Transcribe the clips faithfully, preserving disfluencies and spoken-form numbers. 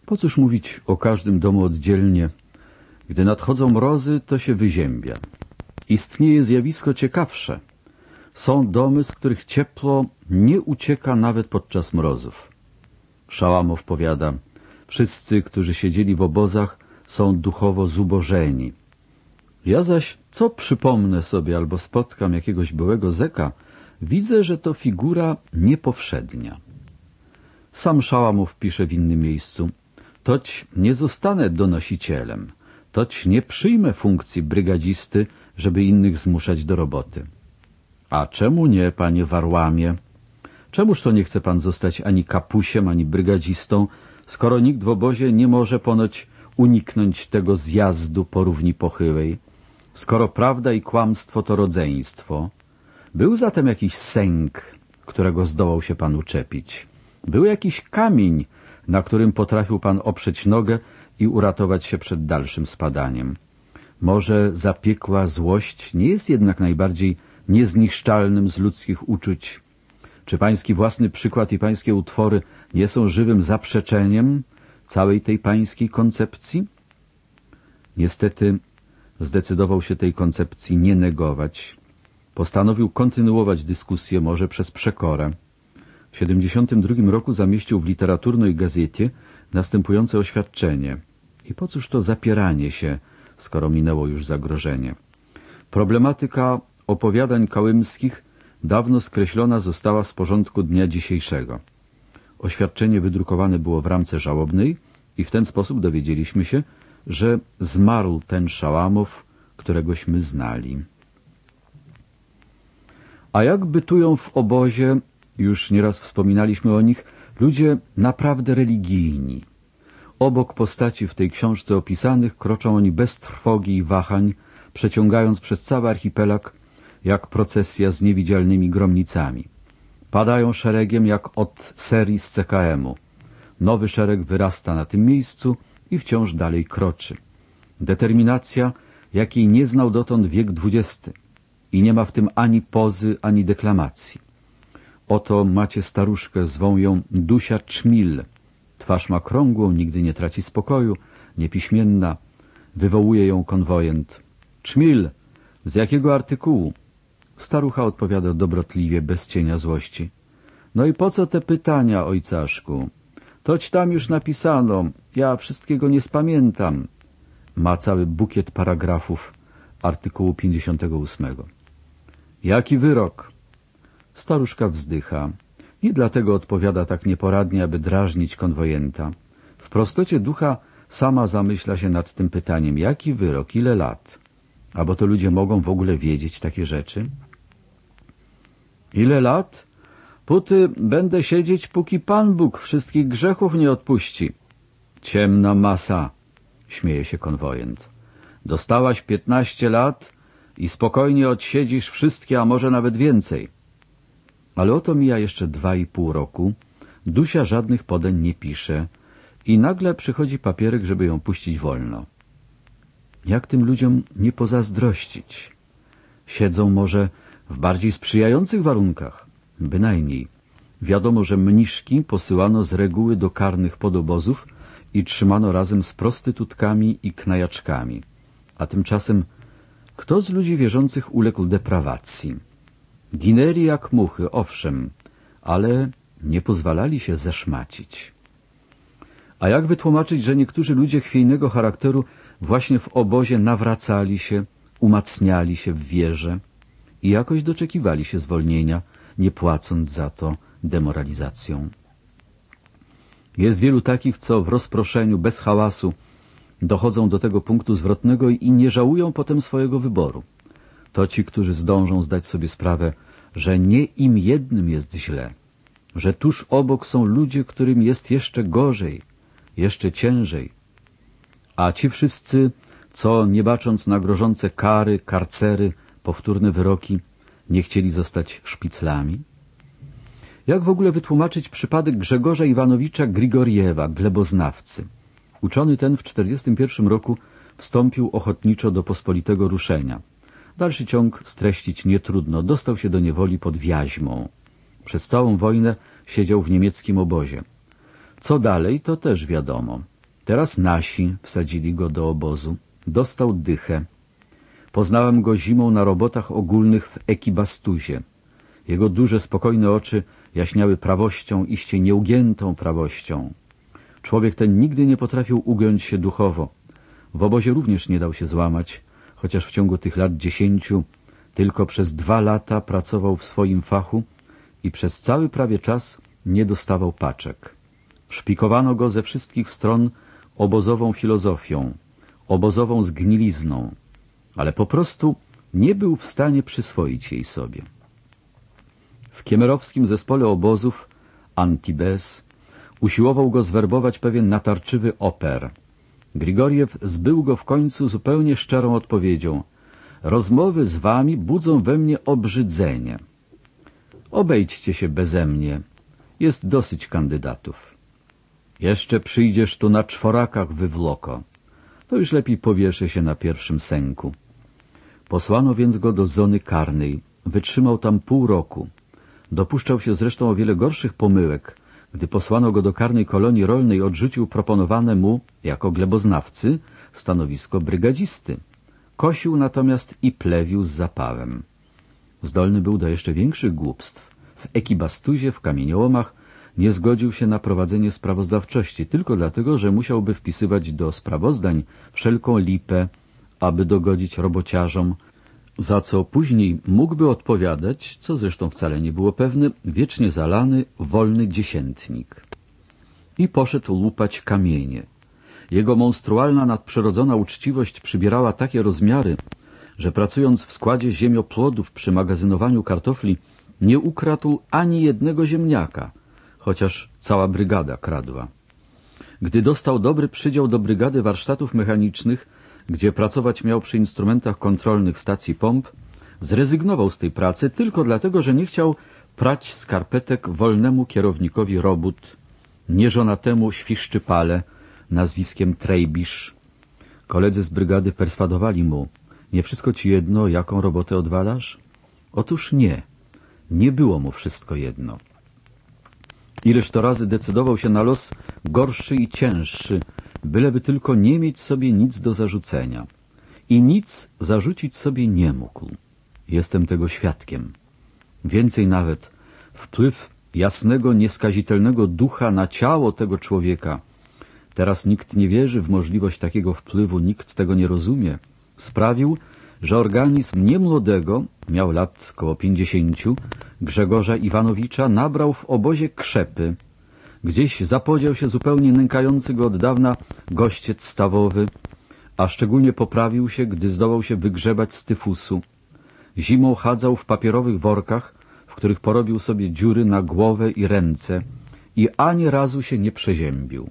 Po cóż mówić o każdym domu oddzielnie? Gdy nadchodzą mrozy, to się wyziębia. Istnieje zjawisko ciekawsze. Są domy, z których ciepło nie ucieka nawet podczas mrozów. Szałamow powiada, wszyscy, którzy siedzieli w obozach, są duchowo zubożeni. Ja zaś, co przypomnę sobie albo spotkam jakiegoś byłego zeka, widzę, że to figura niepowszednia. Sam Szałamow pisze w innym miejscu, toć nie zostanę donosicielem, toć nie przyjmę funkcji brygadzisty, żeby innych zmuszać do roboty. A czemu nie, panie Warłamie? Czemuż to nie chce pan zostać ani kapusiem, ani brygadzistą, skoro nikt w obozie nie może ponoć uniknąć tego zjazdu po równi pochyłej, skoro prawda i kłamstwo to rodzeństwo? Był zatem jakiś sęk, którego zdołał się pan uczepić. Był jakiś kamień, na którym potrafił pan oprzeć nogę i uratować się przed dalszym spadaniem. Może zapiekła złość nie jest jednak najbardziej niezniszczalnym z ludzkich uczuć? Czy pański własny przykład i pańskie utwory nie są żywym zaprzeczeniem całej tej pańskiej koncepcji? Niestety zdecydował się tej koncepcji nie negować. Postanowił kontynuować dyskusję, może przez przekorę. W siedemdziesiątym drugim roku zamieścił w Literaturnej Gazecie następujące oświadczenie. I po cóż to zapieranie się, skoro minęło już zagrożenie? Problematyka opowiadań kałymskich dawno skreślona została z porządku dnia dzisiejszego. Oświadczenie wydrukowane było w ramce żałobnej i w ten sposób dowiedzieliśmy się, że zmarł ten Szałamow, któregośmy znali. A jak bytują w obozie, już nieraz wspominaliśmy o nich, ludzie naprawdę religijni. Obok postaci w tej książce opisanych kroczą oni bez trwogi i wahań, przeciągając przez cały archipelag jak procesja z niewidzialnymi gromnicami. Padają szeregiem jak od serii z C K M-u. Nowy szereg wyrasta na tym miejscu i wciąż dalej kroczy. Determinacja, jakiej nie znał dotąd wiek dwudziesty. I nie ma w tym ani pozy, ani deklamacji. Oto macie staruszkę, zwą ją Dusia Czmil. Twarz ma krągłą, nigdy nie traci spokoju, niepiśmienna. Wywołuje ją konwojent. Czmil, z jakiego artykułu? Starucha odpowiada dobrotliwie, bez cienia złości. No i po co te pytania, ojcaszku? Toć tam już napisano, ja wszystkiego nie spamiętam. Ma cały bukiet paragrafów artykułu pięćdziesiątego ósmego. Jaki wyrok? Staruszka wzdycha. Nie dlatego odpowiada tak nieporadnie, aby drażnić konwojenta. W prostocie ducha sama zamyśla się nad tym pytaniem. Jaki wyrok? Ile lat? A bo to ludzie mogą w ogóle wiedzieć takie rzeczy? Ile lat? Póty będę siedzieć, póki Pan Bóg wszystkich grzechów nie odpuści. Ciemna masa, śmieje się konwojent. Dostałaś piętnaście lat i spokojnie odsiedzisz wszystkie, a może nawet więcej. Ale oto mija jeszcze dwa i pół roku, Dusia żadnych podań nie pisze i nagle przychodzi papierek, żeby ją puścić wolno. Jak tym ludziom nie pozazdrościć? Siedzą może w bardziej sprzyjających warunkach? Bynajmniej. Wiadomo, że mniszki posyłano z reguły do karnych podobozów i trzymano razem z prostytutkami i knajaczkami. A tymczasem kto z ludzi wierzących uległ deprawacji? Ginęli jak muchy, owszem, ale nie pozwalali się zeszmacić. A jak wytłumaczyć, że niektórzy ludzie chwiejnego charakteru właśnie w obozie nawracali się, umacniali się w wierze i jakoś doczekiwali się zwolnienia, nie płacąc za to demoralizacją? Jest wielu takich, co w rozproszeniu, bez hałasu, dochodzą do tego punktu zwrotnego i nie żałują potem swojego wyboru. To ci, którzy zdążą zdać sobie sprawę, że nie im jednym jest źle, że tuż obok są ludzie, którym jest jeszcze gorzej, jeszcze ciężej. A ci wszyscy, co nie bacząc na grożące kary, karcery, powtórne wyroki, nie chcieli zostać szpiclami? Jak w ogóle wytłumaczyć przypadek Grzegorza Iwanowicza Grigoriewa, gleboznawcy? Uczony ten w czterdziestym pierwszym roku wstąpił ochotniczo do pospolitego ruszenia. Dalszy ciąg streścić nietrudno. Dostał się do niewoli pod Wiaźmą. Przez całą wojnę siedział w niemieckim obozie. Co dalej, to też wiadomo. Teraz nasi wsadzili go do obozu. Dostał dychę. Poznałem go zimą na robotach ogólnych w Ekibastuzie. Jego duże, spokojne oczy jaśniały prawością, iście nieugiętą prawością. Człowiek ten nigdy nie potrafił ugiąć się duchowo. W obozie również nie dał się złamać, chociaż w ciągu tych lat dziesięciu tylko przez dwa lata pracował w swoim fachu i przez cały prawie czas nie dostawał paczek. Szpikowano go ze wszystkich stron obozową filozofią, obozową zgnilizną, ale po prostu nie był w stanie przyswoić jej sobie. W kiemerowskim zespole obozów Antibes usiłował go zwerbować pewien natarczywy oper. Grigoriew zbył go w końcu zupełnie szczerą odpowiedzią: rozmowy z wami budzą we mnie obrzydzenie. Obejdźcie się beze mnie, jest dosyć kandydatów. Jeszcze przyjdziesz tu na czworakach wywloko, to już lepiej powieszę się na pierwszym sęku. Posłano więc go do zony karnej, wytrzymał tam pół roku. Dopuszczał się zresztą o wiele gorszych pomyłek. Gdy posłano go do karnej kolonii rolnej, odrzucił proponowane mu, jako gleboznawcy, stanowisko brygadzisty. Kosił natomiast i plewił z zapałem. Zdolny był do jeszcze większych głupstw. W Ekibastuzie, w kamieniołomach, nie zgodził się na prowadzenie sprawozdawczości, tylko dlatego, że musiałby wpisywać do sprawozdań wszelką lipę, aby dogodzić robociarzom, za co później mógłby odpowiadać, co zresztą wcale nie było pewne, wiecznie zalany, wolny dziesiętnik. I poszedł łupać kamienie. Jego monstrualna, nadprzyrodzona uczciwość przybierała takie rozmiary, że pracując w składzie ziemioplodów przy magazynowaniu kartofli, nie ukradł ani jednego ziemniaka, chociaż cała brygada kradła. Gdy dostał dobry przydział do brygady warsztatów mechanicznych, gdzie pracować miał przy instrumentach kontrolnych stacji pomp, zrezygnował z tej pracy tylko dlatego, że nie chciał prać skarpetek wolnemu kierownikowi robót, nieżonatemu świszczypale nazwiskiem Trejbisz. Koledzy z brygady perswadowali mu: nie wszystko ci jedno, jaką robotę odwalasz? Otóż nie, nie było mu wszystko jedno. Ileż to razy decydował się na los gorszy i cięższy, byleby tylko nie mieć sobie nic do zarzucenia. I nic zarzucić sobie nie mógł. Jestem tego świadkiem. Więcej nawet, wpływ jasnego, nieskazitelnego ducha na ciało tego człowieka, teraz nikt nie wierzy w możliwość takiego wpływu, nikt tego nie rozumie, sprawił, że organizm niemłodego, miał lat koło pięćdziesięciu, Grzegorza Iwanowicza nabrał w obozie krzepy. Gdzieś zapodział się zupełnie nękający go od dawna gościec stawowy, a szczególnie poprawił się, gdy zdołał się wygrzebać z tyfusu. Zimą chadzał w papierowych workach, w których porobił sobie dziury na głowę i ręce i ani razu się nie przeziębił.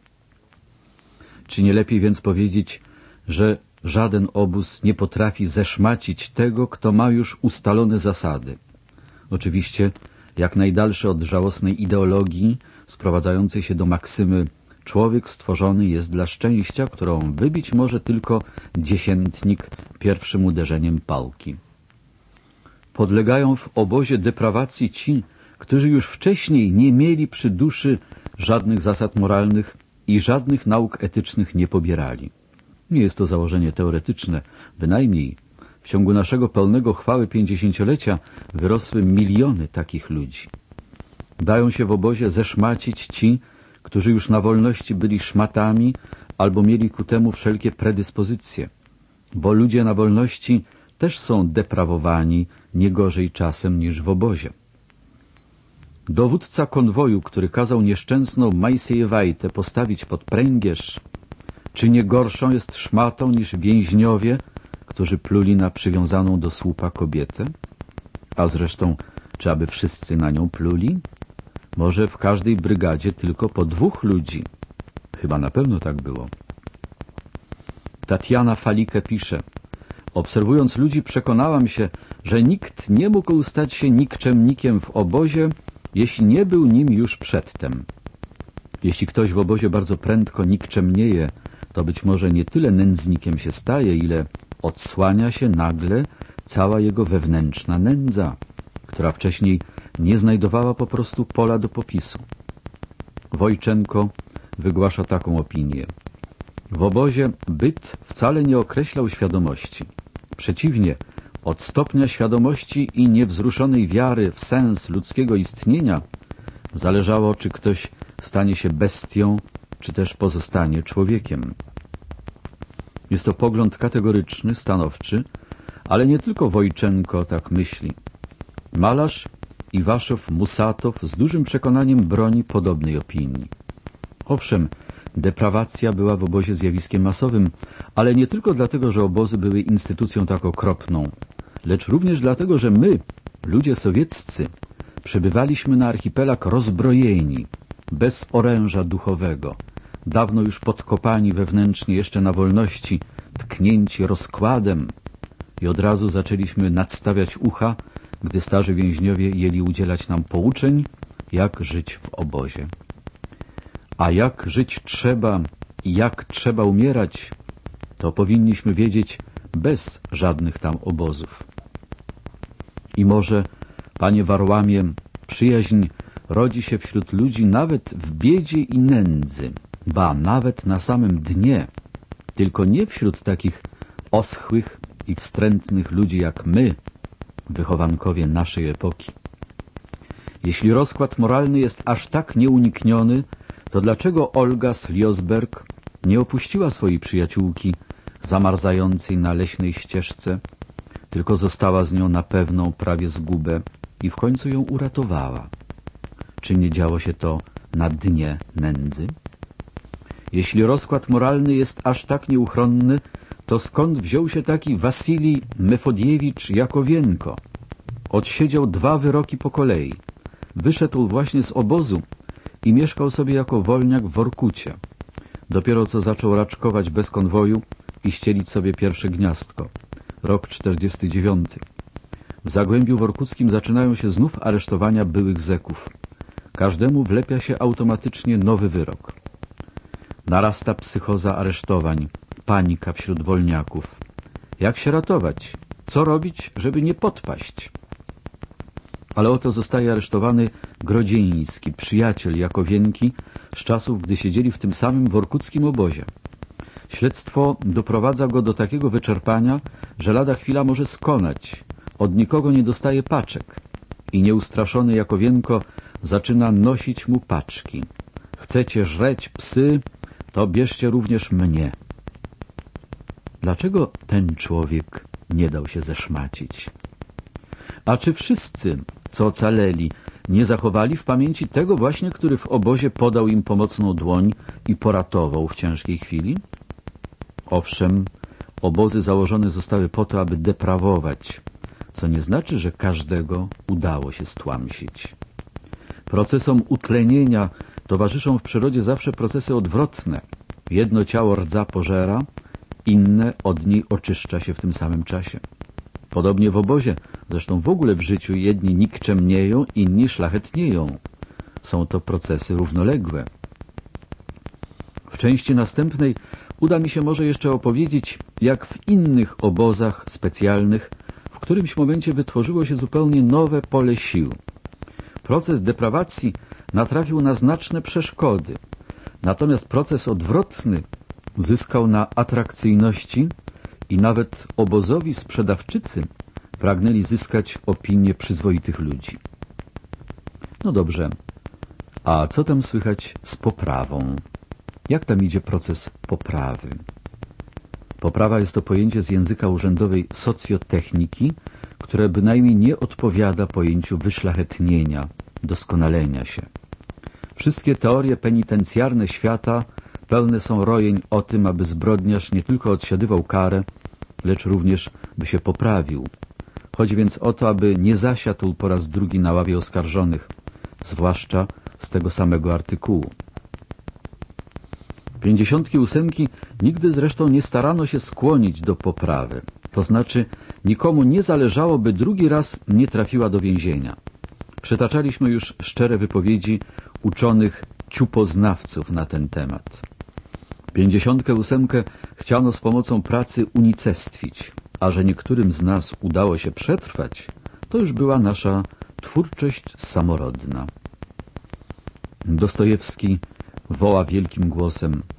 Czy nie lepiej więc powiedzieć, że żaden obóz nie potrafi zeszmacić tego, kto ma już ustalone zasady? Oczywiście jak najdalszy od żałosnej ideologii sprowadzającej się do maksymy człowiek stworzony jest dla szczęścia, którą wybić może tylko dziesiętnik pierwszym uderzeniem pałki. Podlegają w obozie deprawacji ci, którzy już wcześniej nie mieli przy duszy żadnych zasad moralnych i żadnych nauk etycznych nie pobierali. Nie jest to założenie teoretyczne, bynajmniej. W ciągu naszego pełnego chwały pięćdziesięciolecia wyrosły miliony takich ludzi. Dają się w obozie zeszmacić ci, którzy już na wolności byli szmatami albo mieli ku temu wszelkie predyspozycje, bo ludzie na wolności też są deprawowani nie gorzej czasem niż w obozie. Dowódca konwoju, który kazał nieszczęsną Majsejewajtę postawić pod pręgierz, czy nie gorszą jest szmatą niż więźniowie, którzy pluli na przywiązaną do słupa kobietę? A zresztą, czy aby wszyscy na nią pluli? Może w każdej brygadzie tylko po dwóch ludzi. Chyba na pewno tak było. Tatiana Falike pisze: obserwując ludzi, przekonałam się, że nikt nie mógł stać się nikczemnikiem w obozie, jeśli nie był nim już przedtem. Jeśli ktoś w obozie bardzo prędko nikczemnieje, to być może nie tyle nędznikiem się staje, ile odsłania się nagle cała jego wewnętrzna nędza, która wcześniej nie znajdowała po prostu pola do popisu. Wojczenko wygłasza taką opinię. W obozie byt wcale nie określał świadomości. Przeciwnie, od stopnia świadomości i niewzruszonej wiary w sens ludzkiego istnienia zależało, czy ktoś stanie się bestią, czy też pozostanie człowiekiem. Jest to pogląd kategoryczny, stanowczy, ale nie tylko Wojczenko tak myśli. Malarz Iwaszow Musatow z dużym przekonaniem broni podobnej opinii. Owszem, deprawacja była w obozie zjawiskiem masowym, ale nie tylko dlatego, że obozy były instytucją tak okropną, lecz również dlatego, że my, ludzie sowieccy, przebywaliśmy na archipelag rozbrojeni, bez oręża duchowego, dawno już podkopani wewnętrznie jeszcze na wolności, tknięci rozkładem i od razu zaczęliśmy nadstawiać ucha, gdy starzy więźniowie jęli udzielać nam pouczeń, jak żyć w obozie. A jak żyć trzeba i jak trzeba umierać, to powinniśmy wiedzieć bez żadnych tam obozów. I może, panie Warłamie, przyjaźń rodzi się wśród ludzi nawet w biedzie i nędzy, ba, nawet na samym dnie, tylko nie wśród takich oschłych i wstrętnych ludzi jak my, wychowankowie naszej epoki. Jeśli rozkład moralny jest aż tak nieunikniony, to dlaczego Olga z Liosberg nie opuściła swojej przyjaciółki zamarzającej na leśnej ścieżce, tylko została z nią na pewną prawie zgubę i w końcu ją uratowała? Czy nie działo się to na dnie nędzy? Jeśli rozkład moralny jest aż tak nieuchronny, to skąd wziął się taki Wasilij Mefodiewicz Jakowienko? Odsiedział dwa wyroki po kolei. Wyszedł właśnie z obozu i mieszkał sobie jako wolniak w Workucie. Dopiero co zaczął raczkować bez konwoju i ścielić sobie pierwsze gniazdko. Rok czterdziesty dziewiąty. W Zagłębiu Workuckim zaczynają się znów aresztowania byłych zeków. Każdemu wlepia się automatycznie nowy wyrok. Narasta psychoza aresztowań, panika wśród wolniaków. Jak się ratować? Co robić, żeby nie podpaść? Ale oto zostaje aresztowany Grodzieński, przyjaciel Jakowienki z czasów, gdy siedzieli w tym samym workuckim obozie. Śledztwo doprowadza go do takiego wyczerpania, że lada chwila może skonać. Od nikogo nie dostaje paczek i nieustraszony Jakowienko zaczyna nosić mu paczki. Chcecie żreć psy, to bierzcie również mnie. Dlaczego ten człowiek nie dał się zeszmacić? A czy wszyscy, co ocaleli, nie zachowali w pamięci tego właśnie, który w obozie podał im pomocną dłoń i poratował w ciężkiej chwili? Owszem, obozy założone zostały po to, aby deprawować, co nie znaczy, że każdego udało się stłamsić. Procesom utlenienia towarzyszą w przyrodzie zawsze procesy odwrotne. Jedno ciało rdza pożera, inne od niej oczyszcza się w tym samym czasie. Podobnie w obozie, zresztą w ogóle w życiu, jedni nikczemnieją, inni szlachetnieją. Są to procesy równoległe. W części następnej uda mi się może jeszcze opowiedzieć, jak w innych obozach specjalnych w którymś momencie wytworzyło się zupełnie nowe pole sił. Proces deprawacji natrafił na znaczne przeszkody, natomiast proces odwrotny zyskał na atrakcyjności i nawet obozowi sprzedawczycy pragnęli zyskać opinię przyzwoitych ludzi. No dobrze, a co tam słychać z poprawą? Jak tam idzie proces poprawy? Poprawa jest to pojęcie z języka urzędowej socjotechniki, które bynajmniej nie odpowiada pojęciu wyszlachetnienia, doskonalenia się. Wszystkie teorie penitencjarne świata pełne są rojeń o tym, aby zbrodniarz nie tylko odsiadywał karę, lecz również by się poprawił. Chodzi więc o to, aby nie zasiadł po raz drugi na ławie oskarżonych, zwłaszcza z tego samego artykułu. Pięćdziesiątki ósemki nigdy zresztą nie starano się skłonić do poprawy, to znaczy nikomu nie zależało, by drugi raz nie trafiła do więzienia. Przytaczaliśmy już szczere wypowiedzi uczonych ciupoznawców na ten temat. Pięćdziesiątkę ósemkę chciano z pomocą pracy unicestwić, a że niektórym z nas udało się przetrwać, to już była nasza twórczość samorodna. Dostojewski woła wielkim głosem: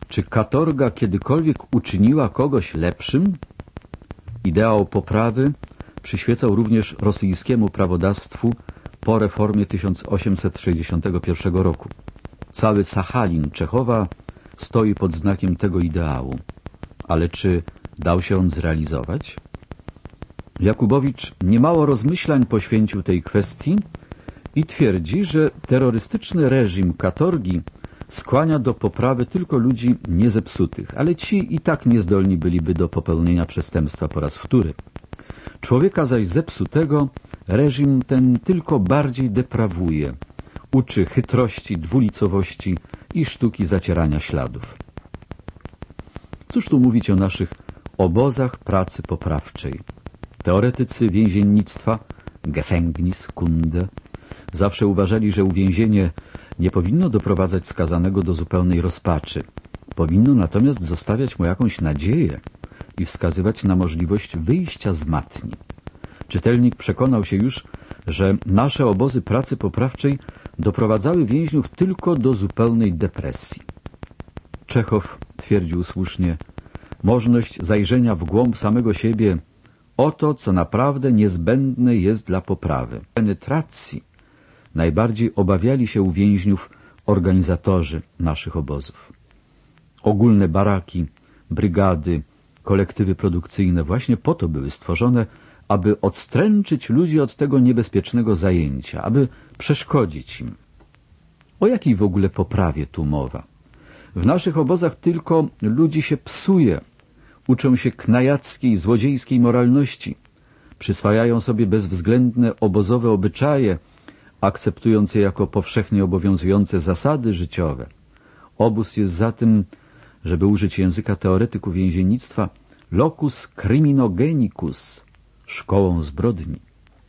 Czy katorga kiedykolwiek uczyniła kogoś lepszym? Ideał poprawy przyświecał również rosyjskiemu prawodawstwu po reformie tysiąc osiemset sześćdziesiątego pierwszego roku. Cały Sachalin Czechowa stoi pod znakiem tego ideału. Ale czy dał się on zrealizować? Jakubowicz niemało rozmyślań poświęcił tej kwestii i twierdzi, że terrorystyczny reżim katorgi skłania do poprawy tylko ludzi niezepsutych, ale ci i tak niezdolni byliby do popełnienia przestępstwa po raz wtóry. Człowieka zaś zepsutego reżim ten tylko bardziej deprawuje, uczy chytrości, dwulicowości i sztuki zacierania śladów. Cóż tu mówić o naszych obozach pracy poprawczej? Teoretycy więziennictwa, Gefängniskunde, zawsze uważali, że uwięzienie nie powinno doprowadzać skazanego do zupełnej rozpaczy. Powinno natomiast zostawiać mu jakąś nadzieję i wskazywać na możliwość wyjścia z matni. Czytelnik przekonał się już, że nasze obozy pracy poprawczej doprowadzały więźniów tylko do zupełnej depresji. Czechow twierdził słusznie, możność zajrzenia w głąb samego siebie, oto co naprawdę niezbędne jest dla poprawy. Penetracji najbardziej obawiali się u więźniów organizatorzy naszych obozów. Ogólne baraki, brygady, kolektywy produkcyjne właśnie po to były stworzone, aby odstręczyć ludzi od tego niebezpiecznego zajęcia, aby przeszkodzić im. O jakiej w ogóle poprawie tu mowa? W naszych obozach tylko ludzi się psuje, uczą się knajackiej, złodziejskiej moralności, przyswajają sobie bezwzględne obozowe obyczaje, akceptując je jako powszechnie obowiązujące zasady życiowe. Obóz jest zatem, żeby użyć języka teoretyków więziennictwa, locus criminogenicus, szkołą zbrodni.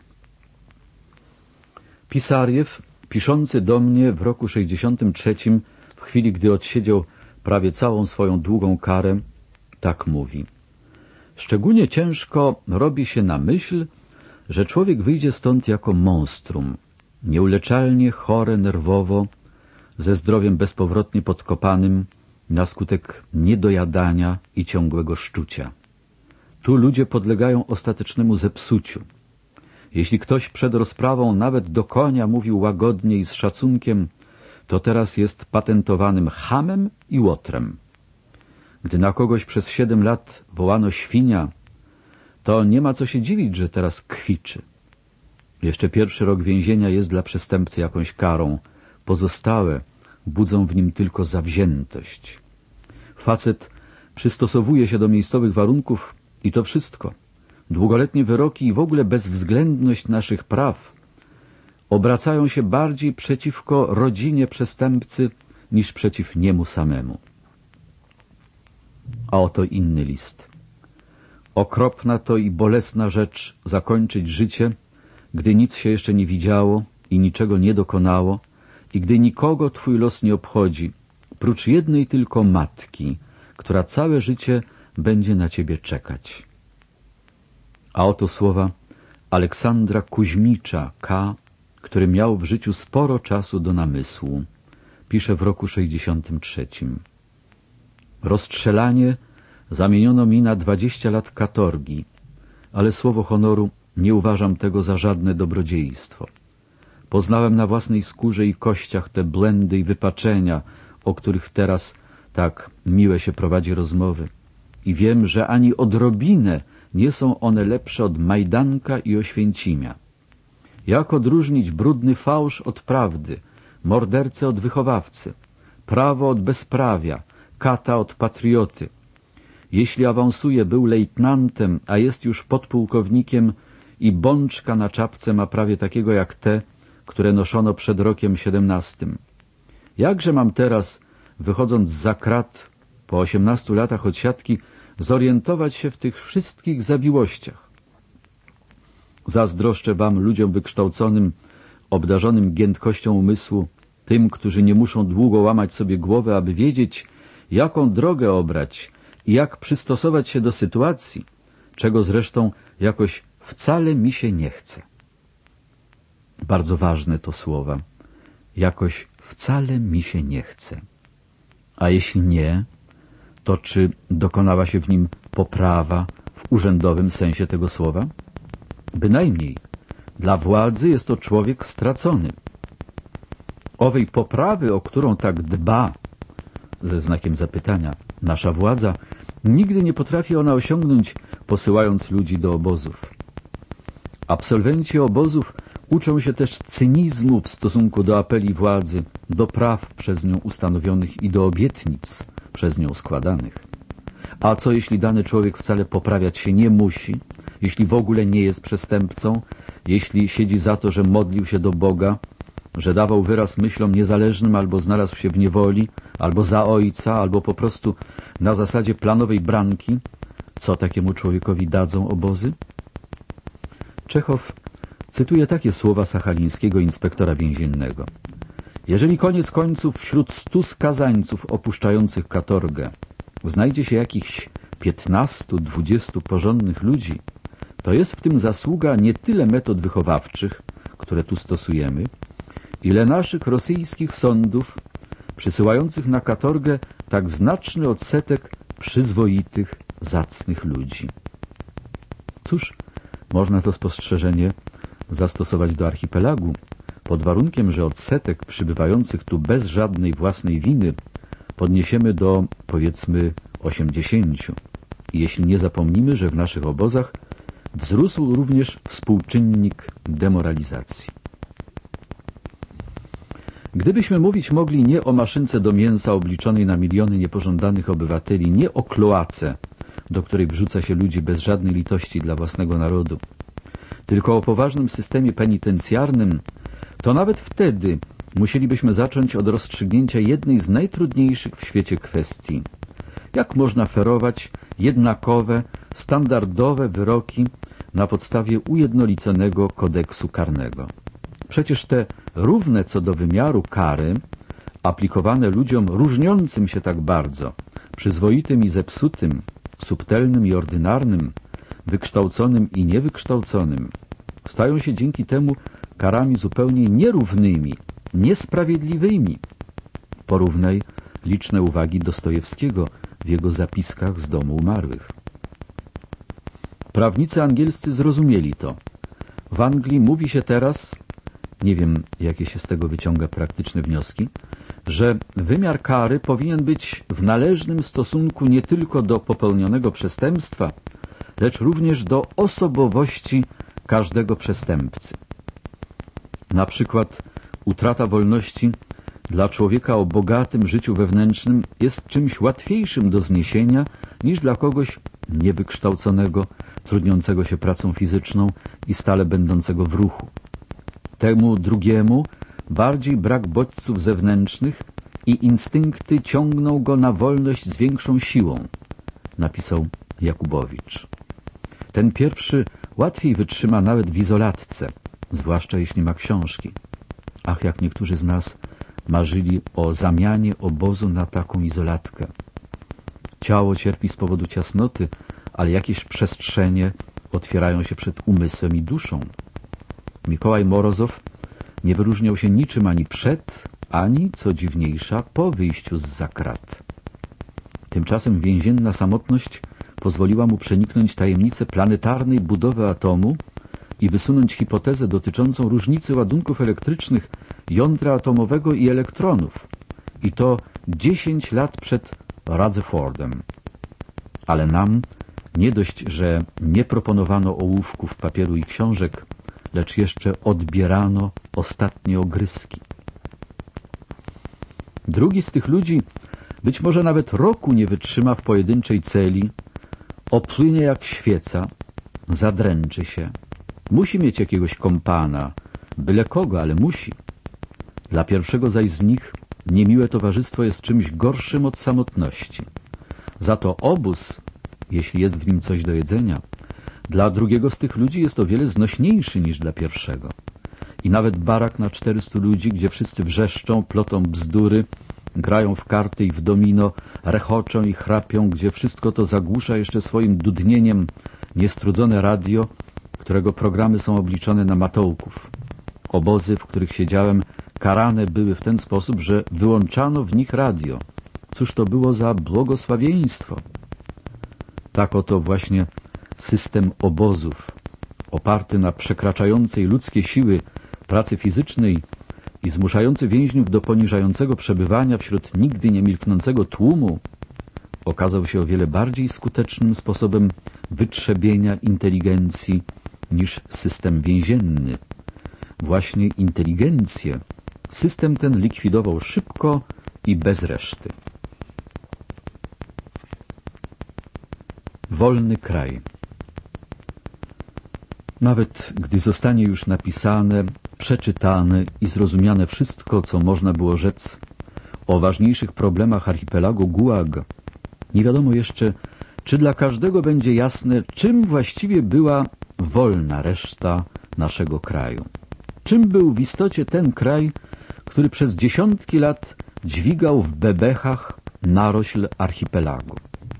Pisariew, piszący do mnie w roku sześćdziesiątym trzecim, w chwili gdy odsiedział prawie całą swoją długą karę, tak mówi. Szczególnie ciężko robi się na myśl, że człowiek wyjdzie stąd jako monstrum, nieuleczalnie chore nerwowo, ze zdrowiem bezpowrotnie podkopanym na skutek niedojadania i ciągłego szczucia. Tu ludzie podlegają ostatecznemu zepsuciu. Jeśli ktoś przed rozprawą nawet do konia mówił łagodnie i z szacunkiem, to teraz jest patentowanym chamem i łotrem. Gdy na kogoś przez siedem lat wołano świnia, to nie ma co się dziwić, że teraz kwiczy. Jeszcze pierwszy rok więzienia jest dla przestępcy jakąś karą, pozostałe budzą w nim tylko zawziętość. Facet przystosowuje się do miejscowych warunków i to wszystko. Długoletnie wyroki i w ogóle bezwzględność naszych praw obracają się bardziej przeciwko rodzinie przestępcy niż przeciw niemu samemu. A oto inny list. Okropna to i bolesna rzecz zakończyć życie, gdy nic się jeszcze nie widziało i niczego nie dokonało i gdy nikogo twój los nie obchodzi, prócz jednej tylko matki, która całe życie będzie na ciebie czekać. A oto słowa Aleksandra Kuźmicza K., który miał w życiu sporo czasu do namysłu. Pisze w roku sześćdziesiątym trzecim. Rozstrzelanie zamieniono mi na dwadzieścia lat katorgi, ale słowo honoru nie uważam tego za żadne dobrodziejstwo. Poznałem na własnej skórze i kościach te błędy i wypaczenia, o których teraz tak miłe się prowadzi rozmowy. I wiem, że ani odrobinę nie są one lepsze od Majdanka i Oświęcimia. Jak odróżnić brudny fałsz od prawdy, mordercę od wychowawcy, prawo od bezprawia, kata od patrioty? Jeśli awansuje, był lejtnantem, a jest już podpułkownikiem i bączka na czapce ma prawie takiego jak te, które noszono przed rokiem siedemnastym. Jakże mam teraz, wychodząc za krat po osiemnastu latach odsiadki, zorientować się w tych wszystkich zawiłościach? Zazdroszczę wam, ludziom wykształconym, obdarzonym giętkością umysłu, tym, którzy nie muszą długo łamać sobie głowy, aby wiedzieć, jaką drogę obrać i jak przystosować się do sytuacji, czego zresztą jakoś wcale mi się nie chce. Bardzo ważne to słowa. Jakoś wcale mi się nie chce. A jeśli nie, to czy dokonała się w nim poprawa w urzędowym sensie tego słowa? Bynajmniej. Dla władzy jest to człowiek stracony. Owej poprawy, o którą tak dba, ze znakiem zapytania, nasza władza, nigdy nie potrafi ona osiągnąć, posyłając ludzi do obozów. Absolwenci obozów uczą się też cynizmu w stosunku do apeli władzy, do praw przez nią ustanowionych i do obietnic przez nią składanych. A co jeśli dany człowiek wcale poprawiać się nie musi, jeśli w ogóle nie jest przestępcą, jeśli siedzi za to, że modlił się do Boga, że dawał wyraz myślom niezależnym, albo znalazł się w niewoli, albo za ojca, albo po prostu na zasadzie planowej branki, co takiemu człowiekowi dadzą obozy? Czechow cytuje takie słowa sachalińskiego inspektora więziennego. Jeżeli koniec końców wśród stu skazańców opuszczających katorgę znajdzie się jakichś piętnastu, dwudziestu porządnych ludzi, to jest w tym zasługa nie tyle metod wychowawczych, które tu stosujemy, ile naszych rosyjskich sądów przysyłających na katorgę tak znaczny odsetek przyzwoitych, zacnych ludzi. Cóż, można to spostrzeżenie zastosować do archipelagu, pod warunkiem, że odsetek przybywających tu bez żadnej własnej winy podniesiemy do, powiedzmy, osiemdziesięciu. I jeśli nie zapomnimy, że w naszych obozach wzrósł również współczynnik demoralizacji. Gdybyśmy mówić mogli nie o maszynce do mięsa obliczonej na miliony niepożądanych obywateli, nie o kloace, do której wrzuca się ludzi bez żadnej litości dla własnego narodu, tylko o poważnym systemie penitencjarnym, to nawet wtedy musielibyśmy zacząć od rozstrzygnięcia jednej z najtrudniejszych w świecie kwestii. Jak można ferować jednakowe, standardowe wyroki na podstawie ujednoliconego kodeksu karnego? Przecież te równe co do wymiaru kary, aplikowane ludziom różniącym się tak bardzo, przyzwoitym i zepsutym, subtelnym i ordynarnym, wykształconym i niewykształconym, stają się dzięki temu karami zupełnie nierównymi, niesprawiedliwymi. Porównaj liczne uwagi Dostojewskiego w jego zapiskach z domu umarłych. Prawnicy angielscy zrozumieli to. W Anglii mówi się teraz, nie wiem, jakie się z tego wyciąga praktyczne wnioski, że wymiar kary powinien być w należnym stosunku nie tylko do popełnionego przestępstwa, lecz również do osobowości każdego przestępcy. Na przykład utrata wolności dla człowieka o bogatym życiu wewnętrznym jest czymś łatwiejszym do zniesienia niż dla kogoś niewykształconego, trudniącego się pracą fizyczną i stale będącego w ruchu. Temu drugiemu bardziej brak bodźców zewnętrznych i instynkty ciągną go na wolność z większą siłą, napisał Jakubowicz. Ten pierwszy łatwiej wytrzyma nawet w izolatce, zwłaszcza jeśli ma książki. Ach, jak niektórzy z nas marzyli o zamianie obozu na taką izolatkę. Ciało cierpi z powodu ciasnoty, ale jakieś przestrzenie otwierają się przed umysłem i duszą. Mikołaj Morozow nie wyróżniał się niczym ani przed, ani, co dziwniejsza, po wyjściu zza krat. Tymczasem więzienna samotność pozwoliła mu przeniknąć tajemnicę planetarnej budowy atomu i wysunąć hipotezę dotyczącą różnicy ładunków elektrycznych jądra atomowego i elektronów. I to dziesięć lat przed Rutherfordem. Ale nam nie dość, że nie proponowano ołówków, papieru i książek, lecz jeszcze odbierano ostatnie ogryski. Drugi z tych ludzi być może nawet roku nie wytrzyma w pojedynczej celi, opłynie jak świeca, zadręczy się. Musi mieć jakiegoś kompana, byle kogo, ale musi. Dla pierwszego zaś z nich niemiłe towarzystwo jest czymś gorszym od samotności. Za to obóz, jeśli jest w nim coś do jedzenia, dla drugiego z tych ludzi jest o wiele znośniejszy niż dla pierwszego. I nawet barak na czterystu ludzi, gdzie wszyscy wrzeszczą, plotą bzdury, grają w karty i w domino, rechoczą i chrapią, gdzie wszystko to zagłusza jeszcze swoim dudnieniem niestrudzone radio, którego programy są obliczone na matołków. Obozy, w których siedziałem, karane były w ten sposób, że wyłączano w nich radio, Cóż to było za błogosławieństwo? Tak oto właśnie system obozów, oparty na przekraczającej ludzkie siły pracy fizycznej i zmuszający więźniów do poniżającego przebywania wśród nigdy nie milknącego tłumu, okazał się o wiele bardziej skutecznym sposobem wytrzebienia inteligencji niż system więzienny. Właśnie inteligencję system ten likwidował szybko i bez reszty. Wolny kraj. Nawet gdy zostanie już napisane, przeczytane i zrozumiane wszystko, co można było rzec o ważniejszych problemach archipelagu Guag, nie wiadomo jeszcze, czy dla każdego będzie jasne, czym właściwie była wolna reszta naszego kraju. Czym był w istocie ten kraj, który przez dziesiątki lat dźwigał w bebechach narośl archipelagu.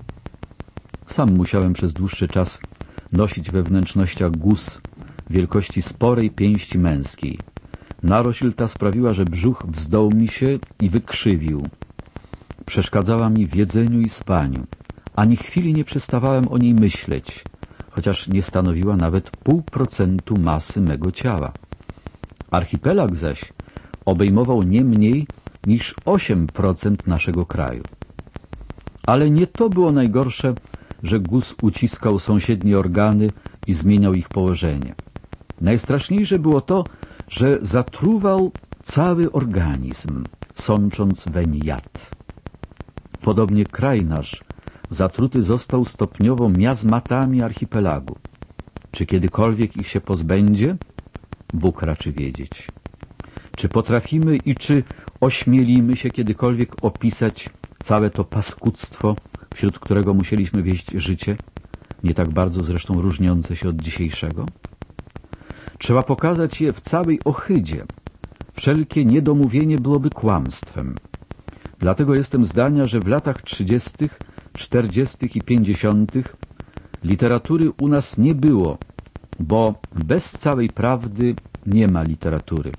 Sam musiałem przez dłuższy czas nosić we wnętrznościach guz wielkości sporej pięści męskiej. Narośl ta sprawiła, że brzuch wzdął mi się i wykrzywił. Przeszkadzała mi w jedzeniu i spaniu. Ani chwili nie przestawałem o niej myśleć, chociaż nie stanowiła nawet pół procentu masy mego ciała. Archipelag zaś obejmował nie mniej niż osiem procent naszego kraju. Ale nie to było najgorsze, że guz uciskał sąsiednie organy i zmieniał ich położenie. Najstraszniejsze było to, że zatruwał cały organizm, sącząc weń jad. Podobnie kraj nasz zatruty został stopniowo miazmatami archipelagu. Czy kiedykolwiek ich się pozbędzie? Bóg raczy wiedzieć. Czy potrafimy i czy ośmielimy się kiedykolwiek opisać całe to paskudztwo, wśród którego musieliśmy wieść życie, nie tak bardzo zresztą różniące się od dzisiejszego? Trzeba pokazać je w całej ohydzie. Wszelkie niedomówienie byłoby kłamstwem. Dlatego jestem zdania, że w latach trzydziestych, czterdziestych i pięćdziesiątych literatury u nas nie było, bo bez całej prawdy nie ma literatury.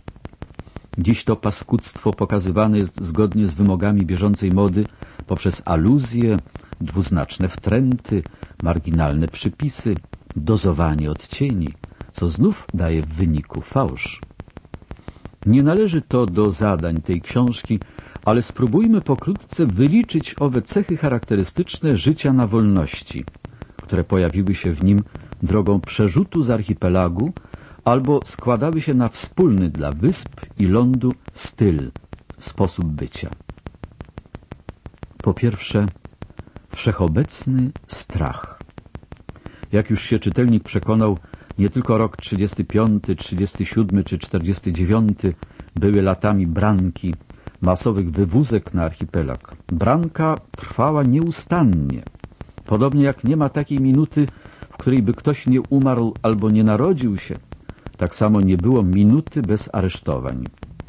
Dziś to paskudztwo pokazywane jest zgodnie z wymogami bieżącej mody poprzez aluzje, dwuznaczne wtręty, marginalne przypisy, dozowanie odcieni, co znów daje w wyniku fałsz. Nie należy to do zadań tej książki, ale spróbujmy pokrótce wyliczyć owe cechy charakterystyczne życia na wolności, które pojawiły się w nim drogą przerzutu z archipelagu albo składały się na wspólny dla wysp i lądu styl, sposób bycia. Po pierwsze, wszechobecny strach. Jak już się czytelnik przekonał, nie tylko rok trzydziesty piąty, trzydziesty siódmy czy czterdziesty dziewiąty były latami branki, masowych wywózek na archipelag. Branka trwała nieustannie. Podobnie jak nie ma takiej minuty, w której by ktoś nie umarł albo nie narodził się, tak samo nie było minuty bez aresztowań.